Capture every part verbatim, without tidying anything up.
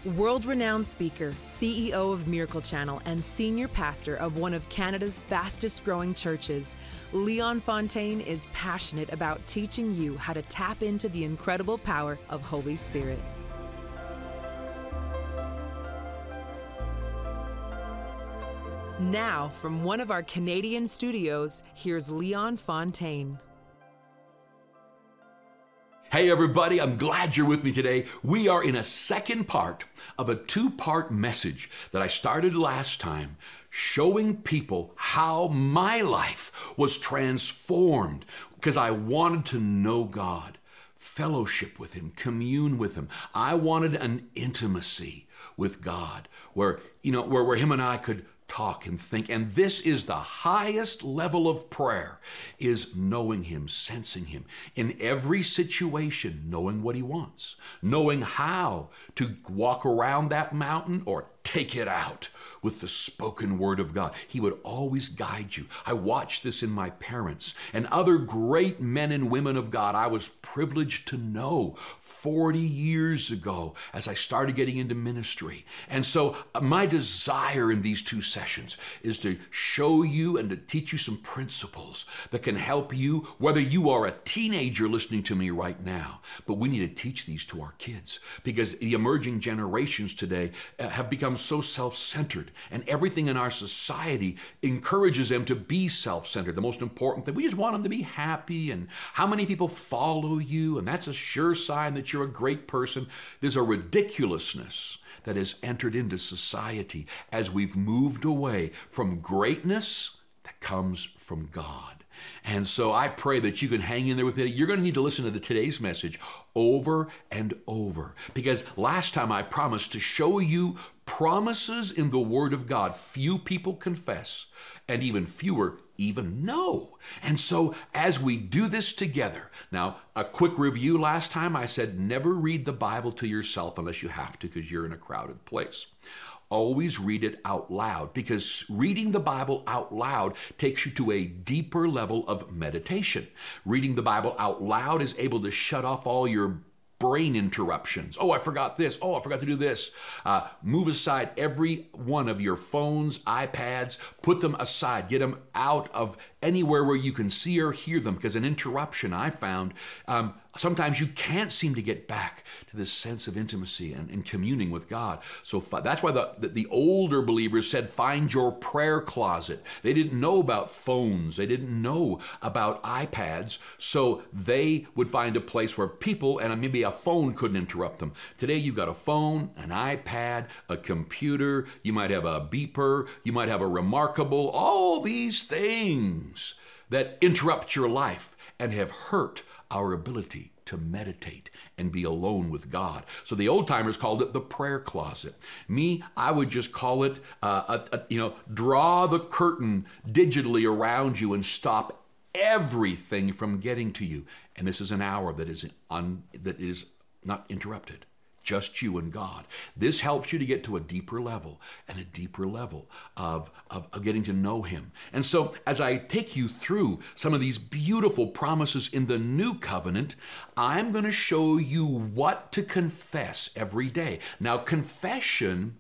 World-renowned speaker, C E O of Miracle Channel, and senior pastor of one of Canada's fastest-growing churches, Leon Fontaine is passionate about teaching you how to tap into the incredible power of Holy Spirit. Now, from one of our Canadian studios, here's Leon Fontaine. Hey everybody, I'm glad you're with me today. We are in a second part of a two-part message that I started last time, showing people how my life was transformed because I wanted to know God, fellowship with Him, commune with Him. I wanted an intimacy with God where, you know, where, where Him and I could talk and think. And this is the highest level of prayer, is knowing Him, sensing Him in every situation, knowing what He wants, knowing how to walk around that mountain or take it out with the spoken word of God. He would always guide you. I watched this in my parents and other great men and women of God I was privileged to know forty years ago as I started getting into ministry. And so uh, my desire in these two sessions is to show you and to teach you some principles that can help you, whether you are a teenager listening to me right now. But we need to teach these to our kids because the emerging generations today uh, have become so self-centered, and everything in our society encourages them to be self-centered. The most important thing, we just want them to be happy, and how many people follow you, and that's a sure sign that you're a great person. There's a ridiculousness that has entered into society as we've moved away from greatness that comes from God. And so I pray that you can hang in there with me. You're going to need to listen to the today's message over and over, because last time I promised to show you promises in the Word of God few people confess, and even fewer even know. And so as we do this together, now a quick review. Last time I said never read the Bible to yourself unless you have to because you're in a crowded place. Always read it out loud, because reading the Bible out loud takes you to a deeper level of meditation. Reading the Bible out loud is able to shut off all your brain interruptions. Oh, I forgot this. Oh, I forgot to do this. Uh, move aside every one of your phones, iPads, put them aside. Get them out of anywhere where you can see or hear them, because an interruption, I found, um, sometimes you can't seem to get back to this sense of intimacy and, and communing with God. So fi- that's why the, the, the older believers said, find your prayer closet. They didn't know about phones. They didn't know about iPads. So they would find a place where people, and maybe a phone couldn't interrupt them. Today you've got a phone, an iPad, a computer. You might have a beeper. You might have a Remarkable. All these things that interrupt your life and have hurt our ability to meditate and be alone with God. So the old timers called it the prayer closet. Me, I would just call it, uh, a, a, you know, draw the curtain digitally around you and stop everything from getting to you. And this is an hour that is un, that is not interrupted. Just you and God. This helps you to get to a deeper level and a deeper level of, of, of getting to know Him. And so as I take you through some of these beautiful promises in the new covenant, I'm going to show you what to confess every day. Now, confession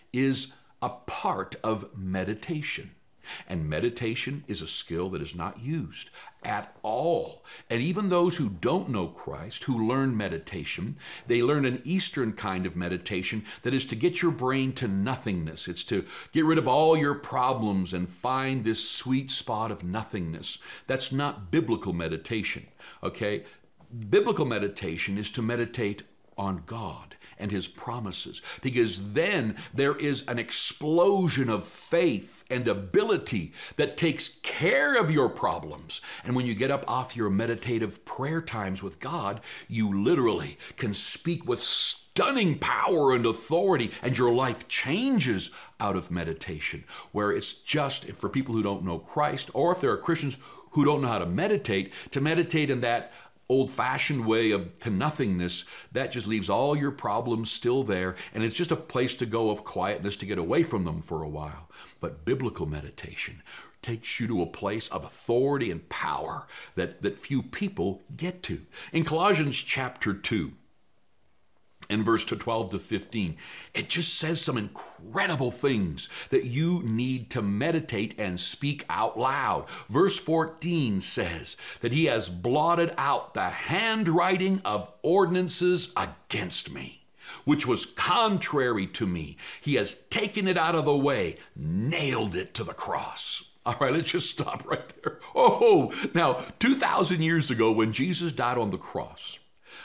is a part of meditation. And meditation is a skill that is not used at all. And even those who don't know Christ, who learn meditation, they learn an Eastern kind of meditation that is to get your brain to nothingness. It's to get rid of all your problems and find this sweet spot of nothingness. That's not biblical meditation, okay? Biblical meditation is to meditate on God and His promises, because then there is an explosion of faith and ability that takes care of your problems. And when you get up off your meditative prayer times with God, you literally can speak with stunning power and authority, and your life changes out of meditation, where it's just, for people who don't know Christ, or if there are Christians who don't know how to meditate, to meditate in that old-fashioned way of to nothingness, that just leaves all your problems still there, and it's just a place to go of quietness to get away from them for a while. But biblical meditation takes you to a place of authority and power that, that few people get to. In Colossians chapter two, in verse twelve to fifteen. It just says some incredible things that you need to meditate and speak out loud. Verse fourteen says that he has blotted out the handwriting of ordinances against me, which was contrary to me. He has taken it out of the way, nailed it to the cross. All right, let's just stop right there. Oh, now, two thousand years ago when Jesus died on the cross,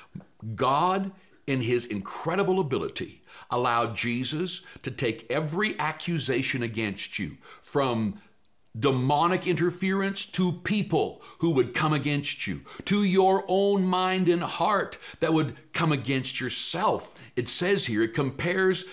God, in his incredible ability, allowed Jesus to take every accusation against you, from demonic interference to people who would come against you, to your own mind and heart that would come against yourself. It says here, it compares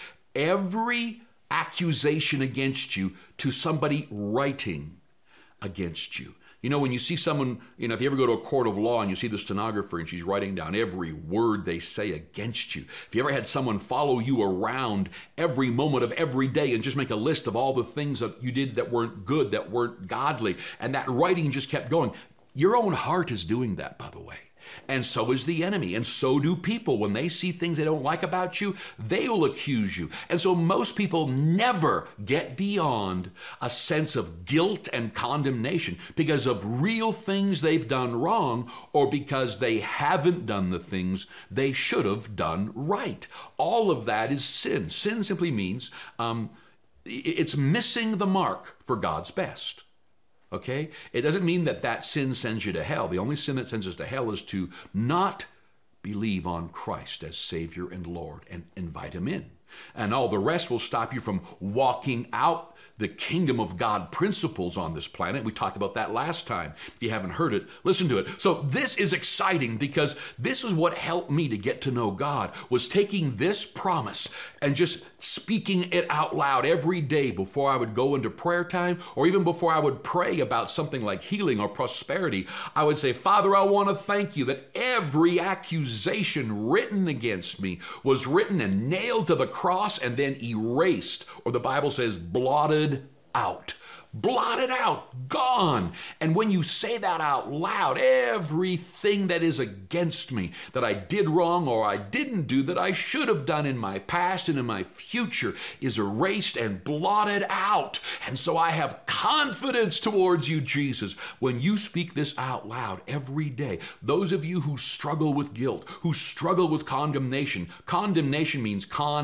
every accusation against you to somebody writing against you. You know, when you see someone, you know, if you ever go to a court of law and you see the stenographer and she's writing down every word they say against you. If you ever had someone follow you around every moment of every day and just make a list of all the things that you did that weren't good, that weren't godly, and that writing just kept going. Your own heart is doing that, by the way. And so is the enemy, and so do people. When they see things they don't like about you, they will accuse you. And so most people never get beyond a sense of guilt and condemnation because of real things they've done wrong, or because they haven't done the things they should have done right. All of that is sin. Sin simply means um, it's missing the mark for God's best. Okay? It doesn't mean that that sin sends you to hell. The only sin that sends us to hell is to not believe on Christ as Savior and Lord and invite him in. And all the rest will stop you from walking out the kingdom of God principles on this planet. We talked about that last time. If you haven't heard it, listen to it. So this is exciting because this is what helped me to get to know God, was taking this promise and just speaking it out loud every day before I would go into prayer time, or even before I would pray about something like healing or prosperity. I would say, Father, I want to thank you that every accusation written against me was written and nailed to the cross and then erased, or the Bible says blotted out. Blotted out, gone. And when you say that out loud, everything that is against me, that I did wrong or I didn't do, that I should have done in my past and in my future, is erased and blotted out. And so I have confidence towards you, Jesus, when you speak this out loud every day. Those of you who struggle with guilt, who struggle with condemnation, condemnation means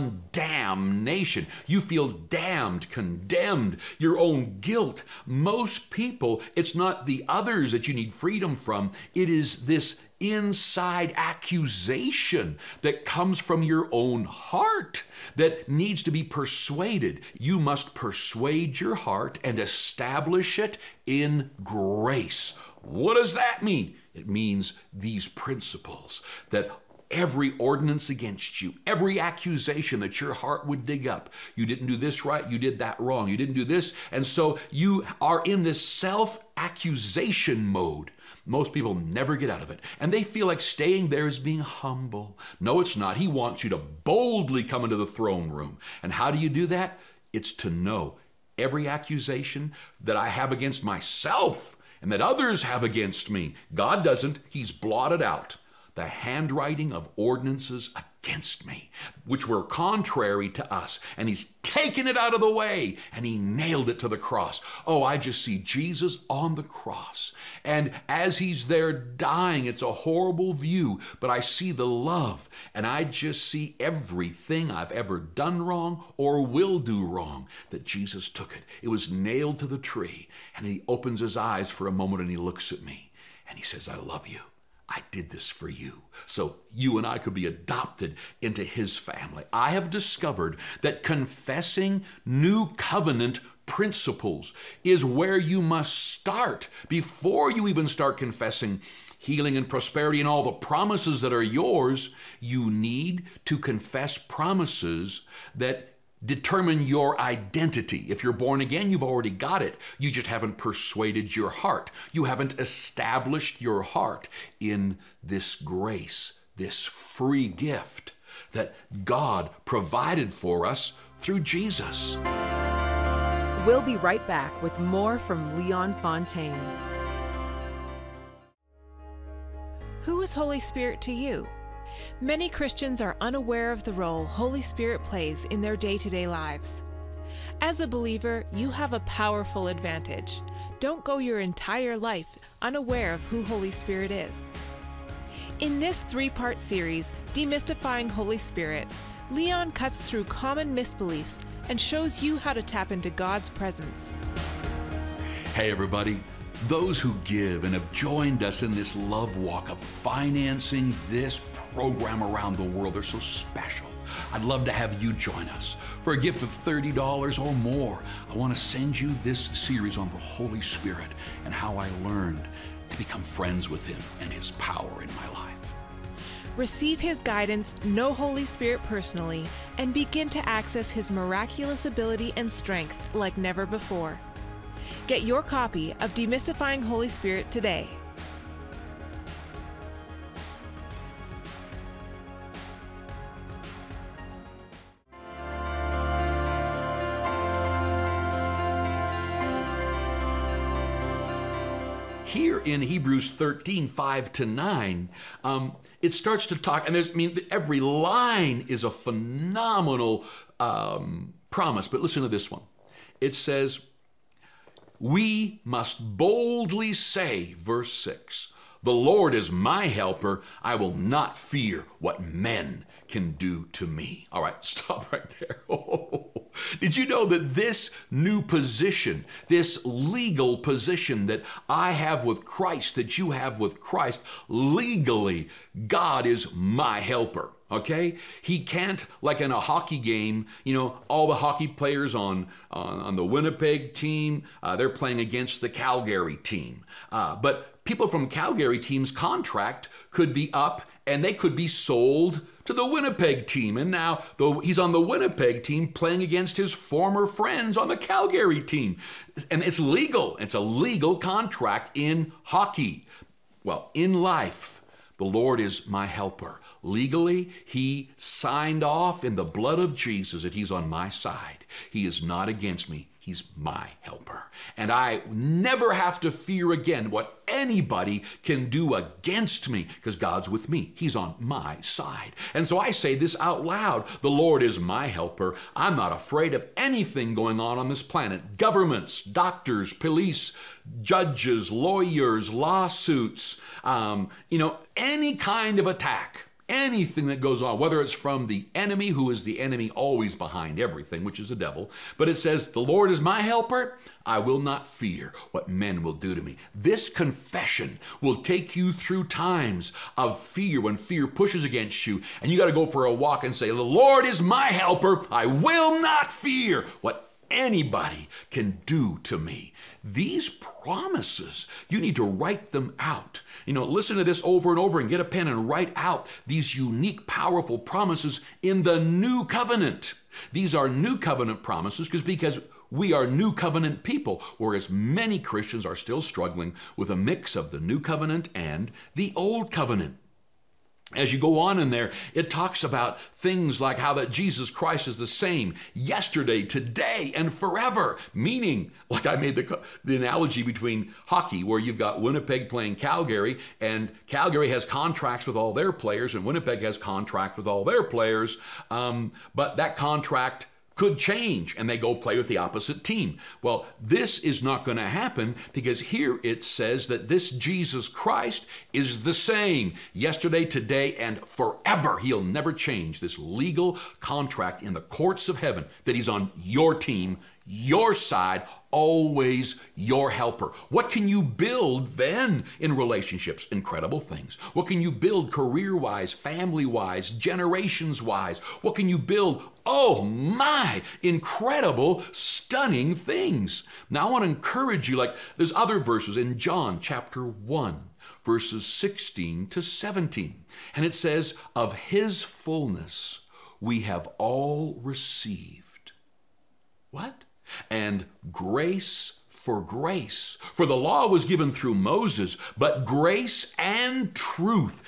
condemnation. You feel damned, condemned, your own guilt. Most people, it's not the others that you need freedom from. It is this inside accusation that comes from your own heart that needs to be persuaded. You must persuade your heart and establish it in grace. What does that mean? It means these principles, that every ordinance against you, every accusation that your heart would dig up. You didn't do this right, you did that wrong, you didn't do this. And so you are in this self-accusation mode. Most people never get out of it. And they feel like staying there is being humble. No, it's not. He wants you to boldly come into the throne room. And how do you do that? It's to know every accusation that I have against myself and that others have against me. God doesn't. He's blotted out the handwriting of ordinances against me, which were contrary to us. And he's taken it out of the way and he nailed it to the cross. Oh, I just see Jesus on the cross. And as he's there dying, it's a horrible view, but I see the love and I just see everything I've ever done wrong or will do wrong, that Jesus took it. It was nailed to the tree, and he opens his eyes for a moment and he looks at me and he says, I love you. I did this for you, so you and I could be adopted into his family. I have discovered that confessing new covenant principles is where you must start before you even start confessing healing and prosperity and all the promises that are yours. You need to confess promises that determine your identity. If you're born again, you've already got it. You just haven't persuaded your heart. You haven't established your heart in this grace, this free gift that God provided for us through Jesus. We'll be right back with more from Leon Fontaine. Who is Holy Spirit to you? Many Christians are unaware of the role Holy Spirit plays in their day-to-day lives. As a believer, you have a powerful advantage. Don't go your entire life unaware of who Holy Spirit is. In this three-part series, Demystifying Holy Spirit, Leon cuts through common misbeliefs and shows you how to tap into God's presence. Hey everybody, those who give and have joined us in this love walk of financing this program around the world, they're so special. I'd love to have you join us. For a gift of thirty dollars or more, I want to send you this series on the Holy Spirit and how I learned to become friends with Him and His power in my life. Receive His guidance, know Holy Spirit personally, and begin to access His miraculous ability and strength like never before. Get your copy of Demystifying Holy Spirit today. Here in Hebrews thirteen, five to nine, um, it starts to talk, and there's, I mean, every line is a phenomenal um, promise, but listen to this one. It says, we must boldly say, verse six, the Lord is my helper. I will not fear what men can do to me. All right, stop right there. Oh, did you know that this new position, this legal position that I have with Christ, that you have with Christ, legally, God is my helper. Okay? He can't, like in a hockey game, you know, all the hockey players on, on, on the Winnipeg team, uh, they're playing against the Calgary team. Uh, but people from Calgary team's contract could be up and they could be sold to the Winnipeg team. And now though he's on the Winnipeg team playing against his former friends on the Calgary team. And it's legal. It's a legal contract in hockey. Well, in life, the Lord is my helper. Legally, He signed off in the blood of Jesus that He's on my side. He is not against me. He's my helper. And I never have to fear again what anybody can do against me because God's with me. He's on my side. And so I say this out loud. The Lord is my helper. I'm not afraid of anything going on on this planet. Governments, doctors, police, judges, lawyers, lawsuits, um, you know, any kind of attack. Anything that goes on, whether it's from the enemy, who is the enemy always behind everything, which is the devil. But it says, the Lord is my helper. I will not fear what men will do to me. This confession will take you through times of fear when fear pushes against you. And you got to go for a walk and say, the Lord is my helper. I will not fear what anybody can do to me. These promises, you need to write them out. You know, listen to this over and over and get a pen and write out these unique, powerful promises in the new covenant. These are new covenant promises because because we are new covenant people, whereas many Christians are still struggling with a mix of the new covenant and the old covenant. As you go on in there, it talks about things like how that Jesus Christ is the same yesterday, today, and forever. Meaning, like I made the, the analogy between hockey, where you've got Winnipeg playing Calgary, and Calgary has contracts with all their players, and Winnipeg has contracts with all their players. Um, but that contract could change and they go play with the opposite team. Well, this is not going to happen because here it says that this Jesus Christ is the same yesterday, today, and forever. He'll never change this legal contract in the courts of heaven that He's on your team, your side, always your helper. What can you build then in relationships? Incredible things. What can you build career-wise, family-wise, generations-wise? What can you build? Oh my, incredible, stunning things. Now I want to encourage you, like there's other verses in John chapter one, verses sixteen to seventeen. And it says, of His fullness we have all received. What? And grace for grace. For the law was given through Moses, but grace and truth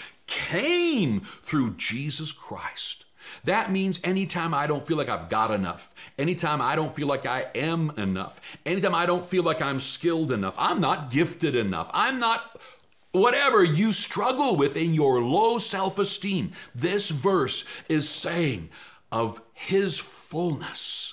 came through Jesus Christ. That means anytime I don't feel like I've got enough, anytime I don't feel like I am enough, anytime I don't feel like I'm skilled enough, I'm not gifted enough, I'm not Whatever you struggle with in your low self-esteem, this verse is saying, of his fullness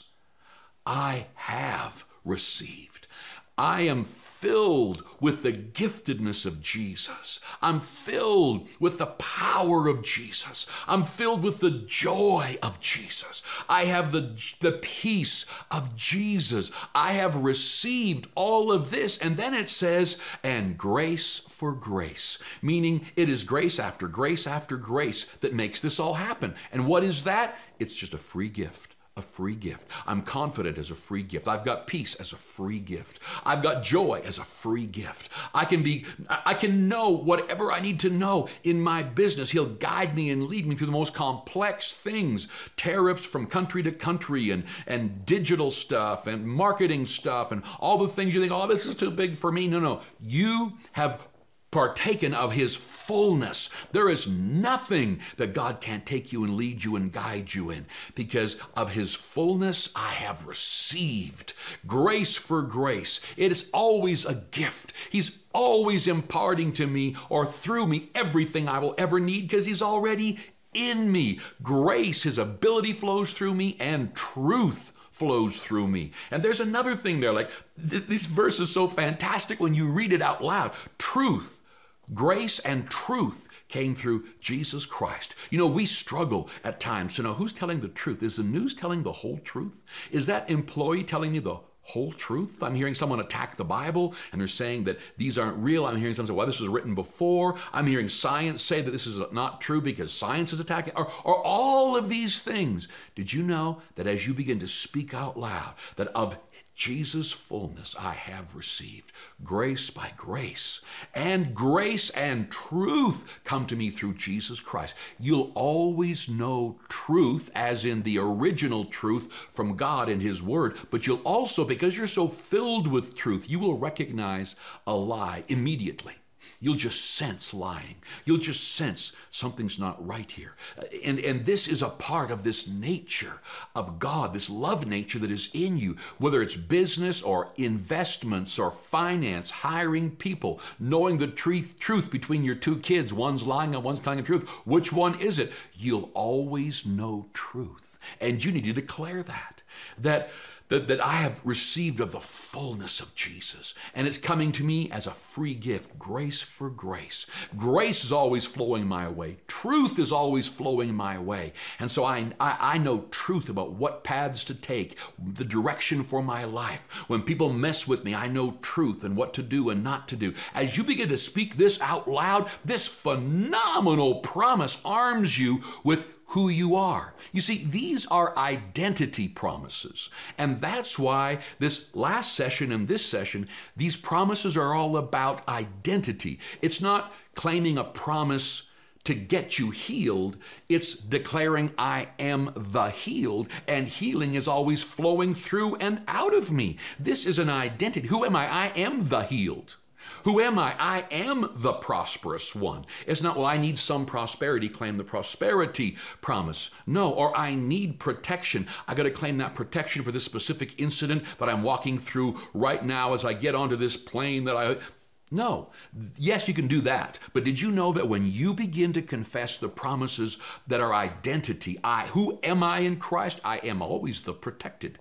I have received. I am filled with the giftedness of Jesus. I'm filled with the power of Jesus. I'm filled with the joy of Jesus. I have the, the peace of Jesus. I have received all of this. And then it says, and grace for grace, meaning it is grace after grace after grace that makes this all happen. And what is that? It's just a free gift. A free gift. I'm confident as a free gift. I've got peace as a free gift. I've got joy as a free gift. I can be, I can know whatever I need to know in my business. He'll guide me and lead me through the most complex things, tariffs from country to country and, and digital stuff and marketing stuff and all the things you think, oh, this is too big for me. No, no. You have partaken of his fullness. There is nothing that God can't take you and lead you and guide you in. Because of his fullness, I have received grace for grace. It is always a gift. He's always imparting to me or through me everything I will ever need because he's already in me. Grace, his ability flows through me, and truth flows through me. And there's another thing there, like th- this verse is so fantastic when you read it out loud. Truth. Grace and truth came through Jesus Christ. You know, we struggle at times to know who's telling the truth. Is the news telling the whole truth? Is that employee telling me the whole truth? I'm hearing someone attack the Bible and they're saying that these aren't real. I'm hearing someone say, well, this was written before. I'm hearing science say that this is not true because science is attacking, or, or all of these things. Did you know that as you begin to speak out loud, that of Jesus' fullness I have received grace by grace, and grace and truth come to me through Jesus Christ. You'll always know truth as in the original truth from God and his word, but you'll also, because you're so filled with truth, you will recognize a lie immediately. You'll just sense lying. You'll just sense something's not right here. And, and this is a part of this nature of God, this love nature that is in you, whether it's business or investments or finance, hiring people, knowing the truth, truth between your two kids. One's lying and one's telling the truth. Which one is it? You'll always know truth. And you need to declare that. That That, that I have received of the fullness of Jesus. And it's coming to me as a free gift, grace for grace. Grace is always flowing my way. Truth is always flowing my way. And so I, I, I know truth about what paths to take, the direction for my life. When people mess with me, I know truth and what to do and not to do. As you begin to speak this out loud, this phenomenal promise arms you with who you are. You see, these are identity promises. And that's why this last session and this session, these promises are all about identity. It's not claiming a promise to get you healed. It's declaring I am the healed, and healing is always flowing through and out of me. This is an identity. Who am I? I am the healed. Who am I? I am the prosperous one. It's not, well, I need some prosperity, claim the prosperity promise. No, or I need protection. I got to claim that protection for this specific incident that I'm walking through right now as I get onto this plane that I... No. Yes, you can do that. But did you know that when you begin to confess the promises that are identity, I, who am I in Christ? I am always the protected.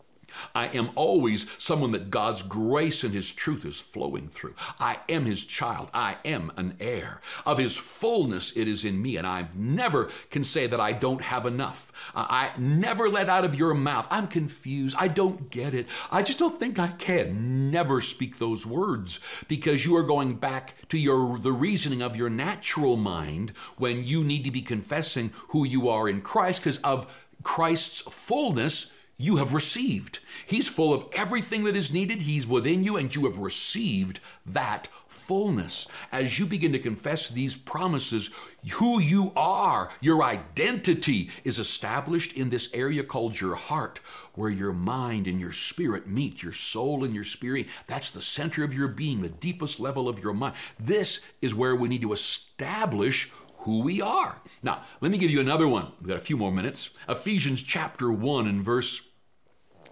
I am always someone that God's grace and his truth is flowing through. I am his child. I am an heir. Of his fullness it is in me, and I never can say that I don't have enough. Uh, I never let out of your mouth, I'm confused. I don't get it. I just don't think I can. Never speak those words, because you are going back to your the reasoning of your natural mind when you need to be confessing who you are in Christ, because of Christ's fullness you have received. He's full of everything that is needed. He's within you, and you have received that fullness. As you begin to confess these promises, who you are, your identity is established in this area called your heart, where your mind and your spirit meet, your soul and your spirit. That's the center of your being, the deepest level of your mind. This is where we need to establish who we are. Now, let me give you another one. We've got a few more minutes. Ephesians chapter one and verse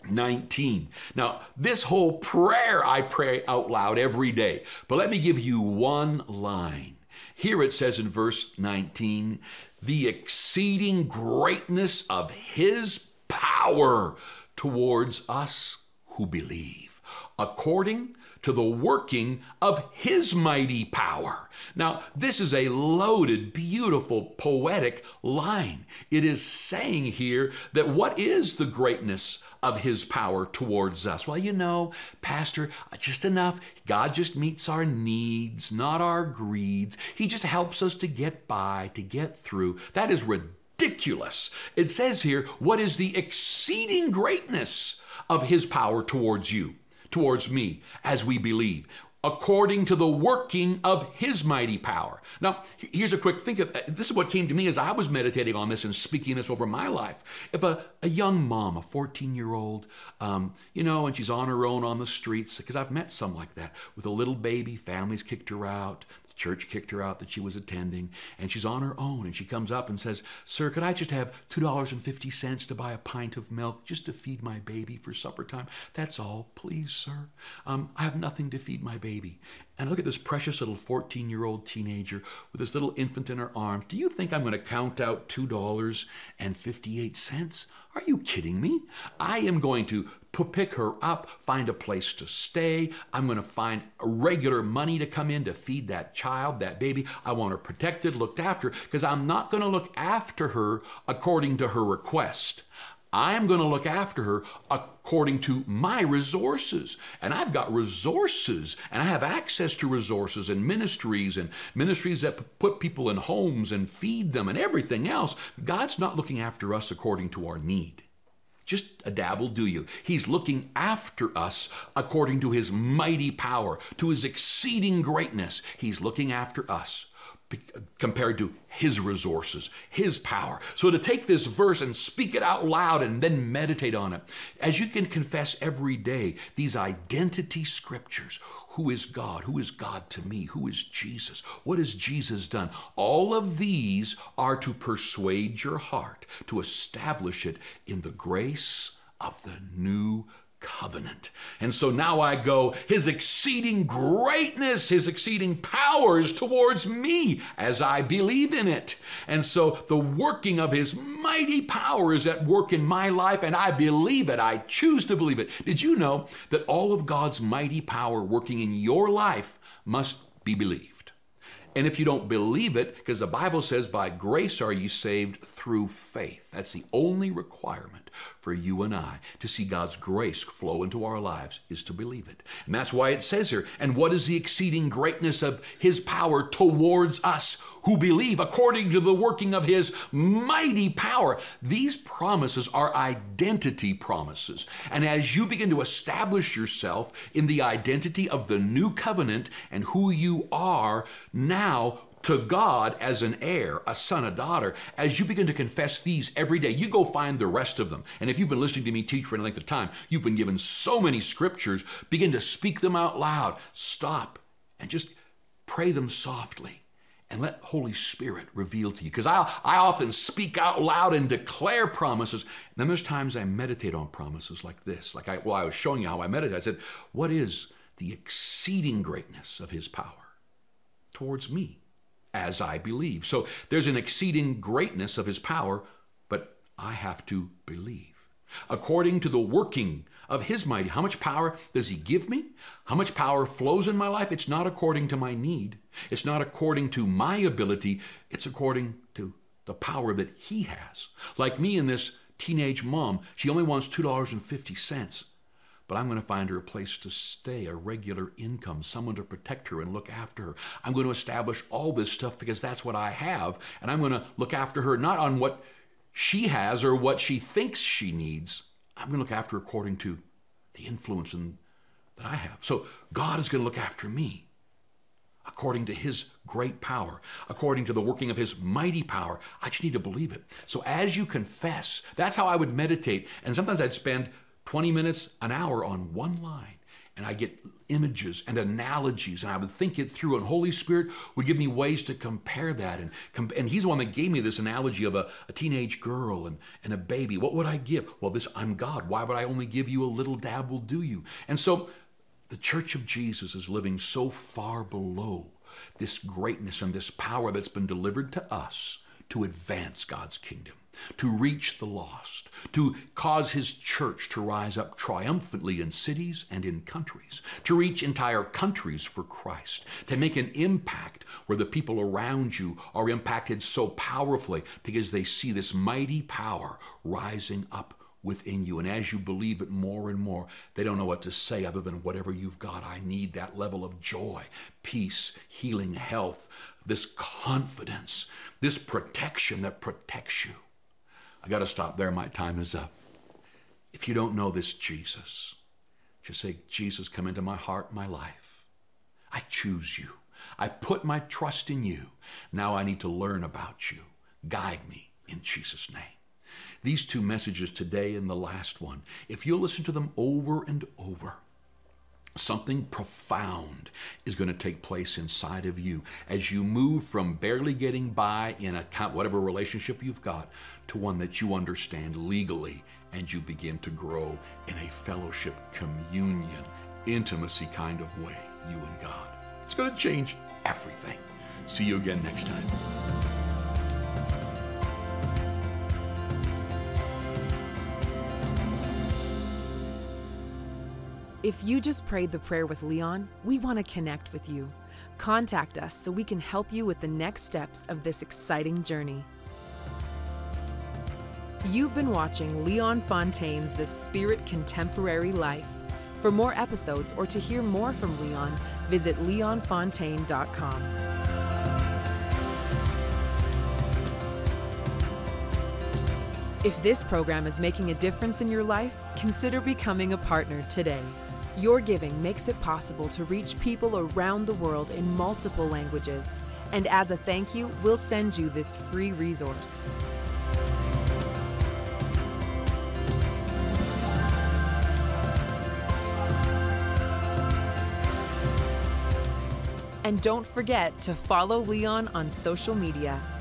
nineteen. Now, this whole prayer I pray out loud every day, but let me give you one line. Here it says in verse nineteen, the exceeding greatness of his power towards us who believe, according to the working of his mighty power. Now, this is a loaded, beautiful, poetic line. It is saying here that what is the greatness of his power towards us? Well, you know, Pastor, just enough. God just meets our needs, not our greeds. He just helps us to get by, to get through. That is ridiculous. It says here, what is the exceeding greatness of his power towards you, towards me, as we believe, according to the working of his mighty power. Now, here's a quick think of this is what came to me as I was meditating on this and speaking this over my life. If a, a young mom, a fourteen-year-old, um, you know, and she's on her own on the streets, because I've met some like that, with a little baby, families kicked her out, church kicked her out that she was attending, and she's on her own, and she comes up and says, "Sir, could I just have two dollars and fifty cents to buy a pint of milk just to feed my baby for supper time? That's all, please, sir. Um, I have nothing to feed my baby." And I look at this precious little fourteen-year-old teenager with this little infant in her arms. Do you think I'm going to count out two dollars and fifty-eight cents? Are you kidding me? I am going to pick her up, find a place to stay. I'm going to find regular money to come in to feed that child, that baby. I want her protected, looked after, because I'm not going to look after her according to her request. I'm going to look after her according to my resources. And I've got resources, and I have access to resources and ministries and ministries that put people in homes and feed them and everything else. God's not looking after us according to our need. Just a dabble, do you? He's looking after us according to his mighty power, to his exceeding greatness. He's looking after us compared to his resources, his power. So to take this verse and speak it out loud and then meditate on it, as you can confess every day these identity scriptures, who is God? Who is God to me? Who is Jesus? What has Jesus done? All of these are to persuade your heart, to establish it in the grace of the new covenant. And so now I go, his exceeding greatness, his exceeding powers towards me as I believe in it. And so the working of his mighty power is at work in my life, and I believe it. I choose to believe it. Did you know that all of God's mighty power working in your life must be believed? And if you don't believe it, because the Bible says, by grace are you saved through faith. That's the only requirement for you and I to see God's grace flow into our lives, is to believe it. And that's why it says here, and what is the exceeding greatness of his power towards us who believe, according to the working of his mighty power? These promises are identity promises. And as you begin to establish yourself in the identity of the new covenant and who you are now to God as an heir, a son, a daughter, as you begin to confess these every day, you go find the rest of them. And if you've been listening to me teach for any length of time, you've been given so many scriptures, begin to speak them out loud. Stop and just pray them softly and let Holy Spirit reveal to you. Because I I often speak out loud and declare promises. And then there's times I meditate on promises like this. Like I, well, I was showing you how I meditate. I said, what is the exceeding greatness of his power towards me as I believe? So there's an exceeding greatness of his power, but I have to believe. According to the working of his mighty, how much power does he give me? How much power flows in my life? It's not according to my need. It's not according to my ability. It's according to the power that he has. Like me and this teenage mom, she only wants two dollars and fifty cents. But I'm going to find her a place to stay, a regular income, someone to protect her and look after her. I'm going to establish all this stuff because that's what I have. And I'm going to look after her not on what she has or what she thinks she needs. I'm going to look after her according to the influence in, that I have. So God is going to look after me according to his great power, according to the working of his mighty power. I just need to believe it. So as you confess, that's how I would meditate. And sometimes I'd spend twenty minutes, an hour on one line. and I get images and analogies, and I would think it through, and Holy Spirit would give me ways to compare that. And, and he's the one that gave me this analogy of a, a teenage girl and, and a baby. What would I give? Well, this, I'm God. Why would I only give you a little dab will do you? And so the Church of Jesus is living so far below this greatness and this power that's been delivered to us to advance God's kingdom, to reach the lost, to cause his church to rise up triumphantly in cities and in countries, to reach entire countries for Christ, to make an impact where the people around you are impacted so powerfully because they see this mighty power rising up within you. And as you believe it more and more, they don't know what to say other than whatever you've got. I need that level of joy, peace, healing, health, this confidence, this protection that protects you. I got to stop there. My time is up. If you don't know this Jesus, just say, Jesus, come into my heart, my life. I choose you. I put my trust in you. Now I need to learn about you. Guide me in Jesus' name. These two messages today and the last one, if you'll listen to them over and over, something profound is going to take place inside of you as you move from barely getting by in a whatever relationship you've got to one that you understand legally, and you begin to grow in a fellowship, communion, intimacy kind of way, you and God. It's going to change everything. See you again next time. If you just prayed the prayer with Leon, we want to connect with you. Contact us so we can help you with the next steps of this exciting journey. You've been watching Leon Fontaine's The Spirit Contemporary Life. For more episodes or to hear more from Leon, visit leon fontaine dot com. If this program is making a difference in your life, consider becoming a partner today. Your giving makes it possible to reach people around the world in multiple languages. And as a thank you, we'll send you this free resource. And don't forget to follow Leon on social media.